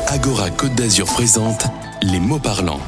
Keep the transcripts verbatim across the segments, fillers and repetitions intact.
Agora Côte d'Azur présente les mots parlants.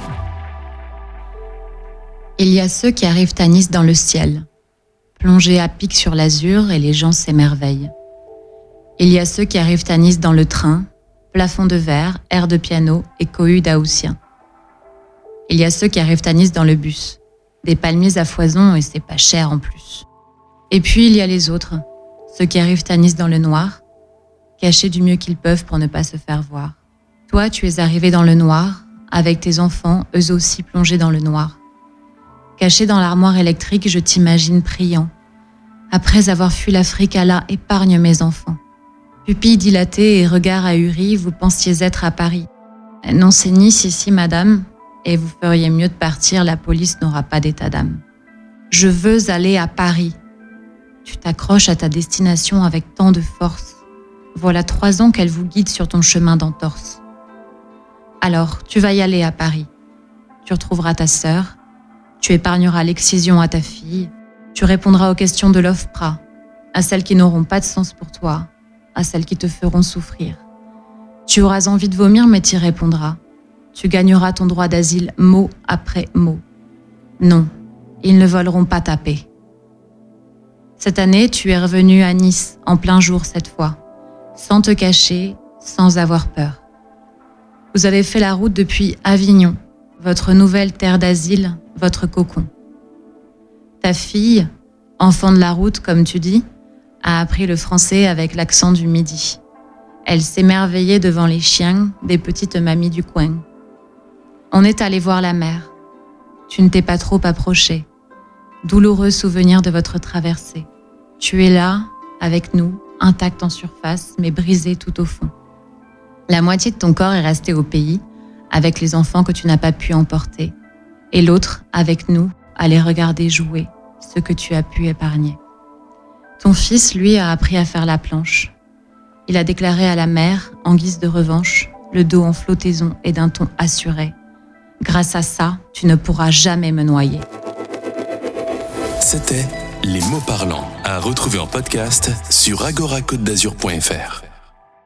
Il y a ceux qui arrivent à Nice dans le ciel, plongés à pic sur l'azur et les gens s'émerveillent. Il y a ceux qui arrivent à Nice dans le train, plafond de verre, air de piano et cohue daoutien. Il y a ceux qui arrivent à Nice dans le bus, des palmiers à foison et c'est pas cher en plus. Et puis il y a les autres, ceux qui arrivent à Nice dans le noir, cachés du mieux qu'ils peuvent pour ne pas se faire voir. Toi, tu es arrivé dans le noir, avec tes enfants, eux aussi plongés dans le noir. Caché dans l'armoire électrique, je t'imagine priant. Après avoir fui l'Afrique, Allah épargne mes enfants. Pupilles dilatées et regards ahuris, vous pensiez être à Paris. Non, c'est Nice ici, madame, et vous feriez mieux de partir, la police n'aura pas d'état d'âme. Je veux aller à Paris. Tu t'accroches à ta destination avec tant de force. Voilà trois ans qu'elle vous guide sur ton chemin d'entorse. Alors, tu vas y aller à Paris. Tu retrouveras ta sœur, tu épargneras l'excision à ta fille, tu répondras aux questions de l'OFPRA, à celles qui n'auront pas de sens pour toi, à celles qui te feront souffrir. Tu auras envie de vomir, mais t'y répondras. Tu gagneras ton droit d'asile mot après mot. Non, ils ne voleront pas ta paix. Cette année, tu es revenu à Nice, en plein jour cette fois, sans te cacher, sans avoir peur. Vous avez fait la route depuis Avignon, votre nouvelle terre d'asile, votre cocon. Ta fille, enfant de la route comme tu dis, a appris le français avec l'accent du midi. Elle s'émerveillait devant les chiens des petites mamies du coin. On est allé voir la mer. Tu ne t'es pas trop approché. Douloureux souvenir de votre traversée. Tu es là, avec nous, intacte en surface, mais brisé tout au fond. La moitié de ton corps est restée au pays, avec les enfants que tu n'as pas pu emporter, et l'autre, avec nous, à les regarder jouer, ce que tu as pu épargner. Ton fils, lui, a appris à faire la planche. Il a déclaré à la mère, en guise de revanche, le dos en flottaison et d'un ton assuré. Grâce à ça, tu ne pourras jamais me noyer. C'était les mots parlants, à retrouver en podcast sur agora côte d'azur point f r.